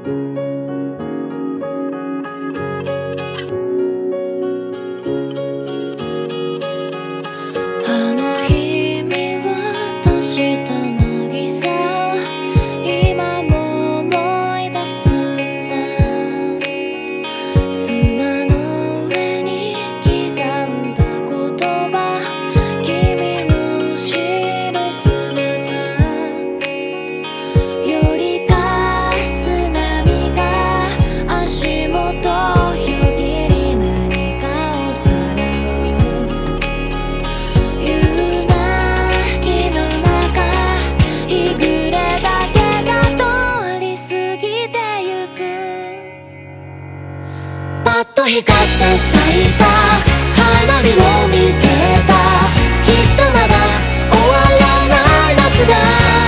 パッと光って咲いた花火を見てた。きっとまだ終わらない夏が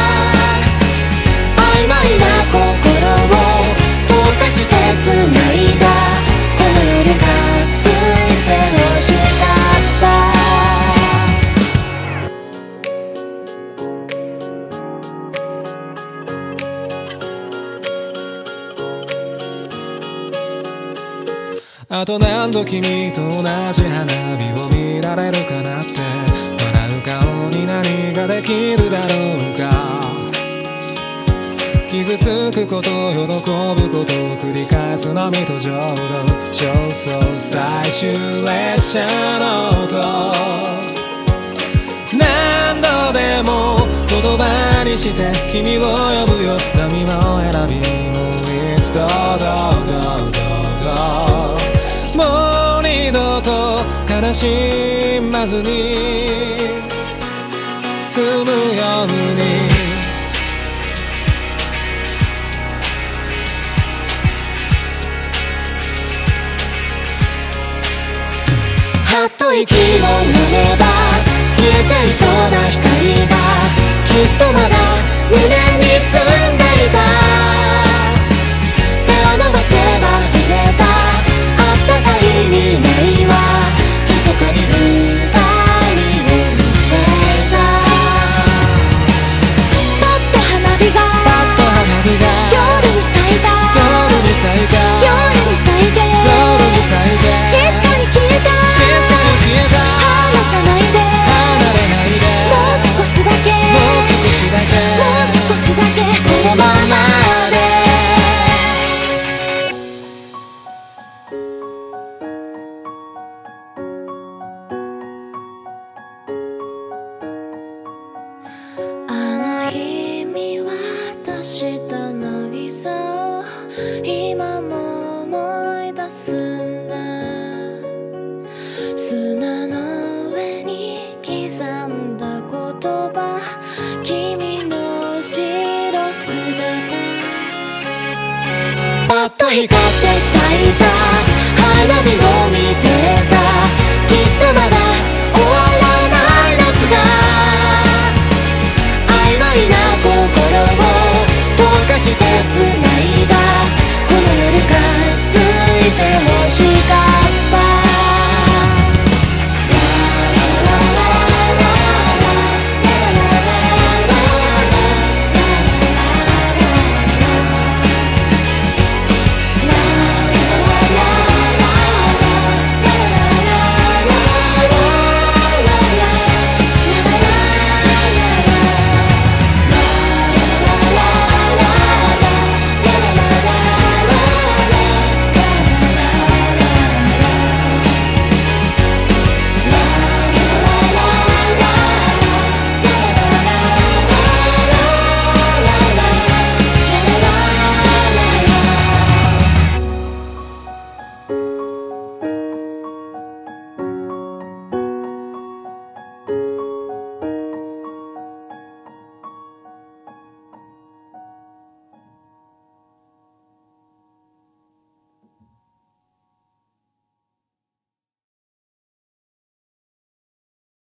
曖昧な心を溶かして繋いだ。この夜が続いて欲しかった。 あと何度君と同じ花火を見られるかなって。笑う顔に何ができるだろうか。傷つくこと喜ぶことを繰り返す波と浄土。焦燥最終列車の音。何度でも言葉にして君を呼ぶよ。波の選びもう一度もう二度と悲しまずに済むように。 はっと息を飲めば消えちゃいそうな光がきっとまだ胸に住んでいた。手を伸ばせば触れたあったかい未来は密かに二人を見ていた。パッと花火が夜に咲いた。夜に咲いて静かに消えた。離さないでもう少しだけこのままで。あの日見渡した渚を今も思い出すんだ。砂の上に刻んだ言葉君の後ろ姿。パッと光って咲いた花火を見